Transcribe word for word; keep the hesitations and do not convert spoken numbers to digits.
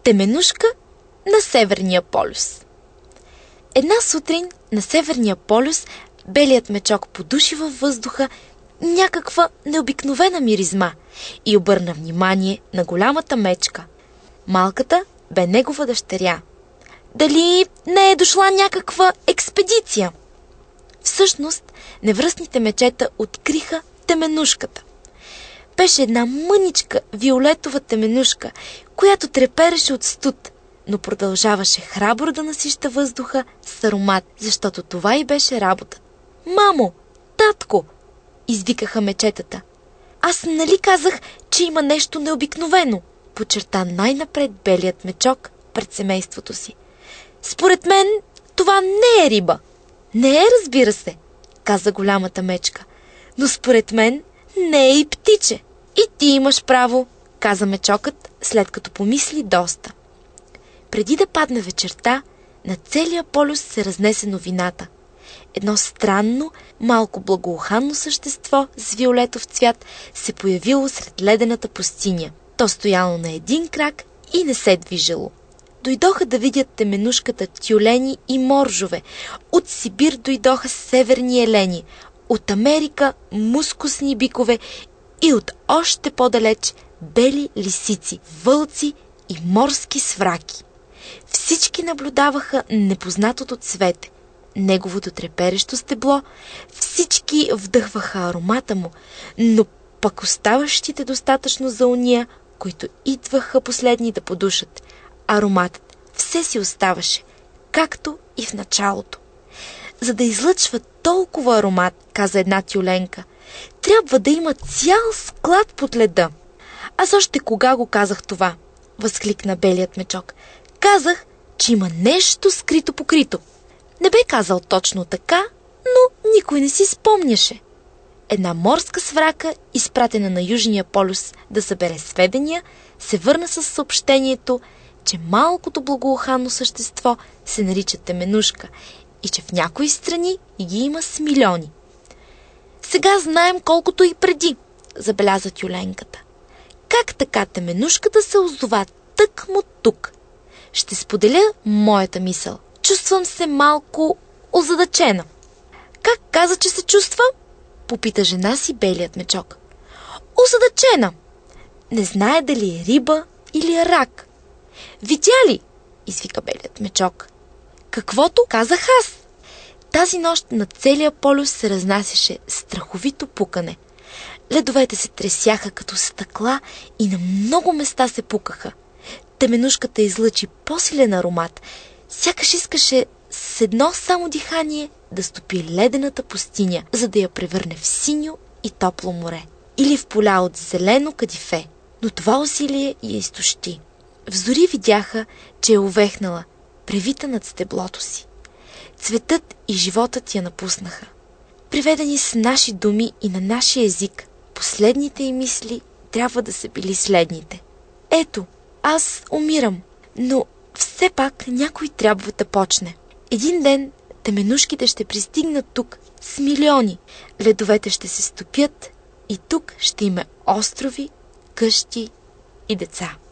Теменужка на Северния полюс. Една сутрин на Северния полюс белият мечок подуши във въздуха някаква необикновена миризма и обърна внимание на голямата мечка. Малката бе негова дъщеря. Дали не е дошла някаква експедиция? Всъщност, невръстните мечета откриха теменужката. Беше една мъничка виолетова теменужка, която трепереше от студ, но продължаваше храбро да насища въздуха с аромат, защото това й беше работа. «Мамо! Татко!» извикаха мечетата. «Аз нали казах, че има нещо необикновено?» подчерта най-напред белият мечок пред семейството си. «Според мен това не е риба». «Не е, разбира се», каза голямата мечка, «но според мен не е и птиче». «И ти имаш право», каза мечокът, след като помисли доста. Преди да падне вечерта, на целия полюс се разнесе новината. Едно странно, малко благоуханно същество с виолетов цвят се появило сред ледената пустиня. То стояло на един крак и не се движило. Дойдоха да видят теменужката тюлени и моржове. От Сибир дойдоха северни елени, от Америка мускусни бикове и от още по-далеч бели лисици, вълци и морски свраки. Всички наблюдаваха непознатото цвете, неговото треперещо стебло, всички вдъхваха аромата му, но пък оставащите достатъчно за уния, които идваха последни да подушат. Ароматът все си оставаше, както и в началото. За да излъчва толкова аромат, каза една тюленка, трябва да има цял склад под леда. Аз още кога го казах това? Възкликна белият мечок. Казах, че има нещо скрито покрито. Не бе казал точно така, но никой не си спомняше. Една морска сврака, изпратена на Южния полюс да събере сведения, се върна с съобщението, че малкото благоуханно същество се нарича теменужка и че в някои страни ги има с милиони. Сега знаем колкото и преди, забеляза тюленката. Как така теменужката се озова тъкмо тук? Ще споделя моята мисъл. Чувствам се малко озадачена. Как каза, че се чувства? Попита жена си белият мечок. Озадачена. Не знае дали е риба или е рак. Видя ли? Извика белият мечок. Каквото казах аз. Тази нощ на целия полюс се разнасяше страховито пукане. Ледовете се тресяха като стъкла и на много места се пукаха. Теменужката излъчи по-силен аромат. Сякаш искаше с едно само дихание да стопи ледената пустиня, за да я превърне в синьо и топло море. Или в поля от зелено кадифе. Но това усилие я изтощи. Взори видяха, че е увехнала, превита над стеблото си. Цветът и животът я напуснаха. Приведени с наши думи и на нашия език, последните й мисли трябва да са били следните. Ето, аз умирам, но все пак някой трябва да почне. Един ден теменужките ще пристигнат тук с милиони. Ледовете ще се стопят и тук ще има острови, къщи и деца.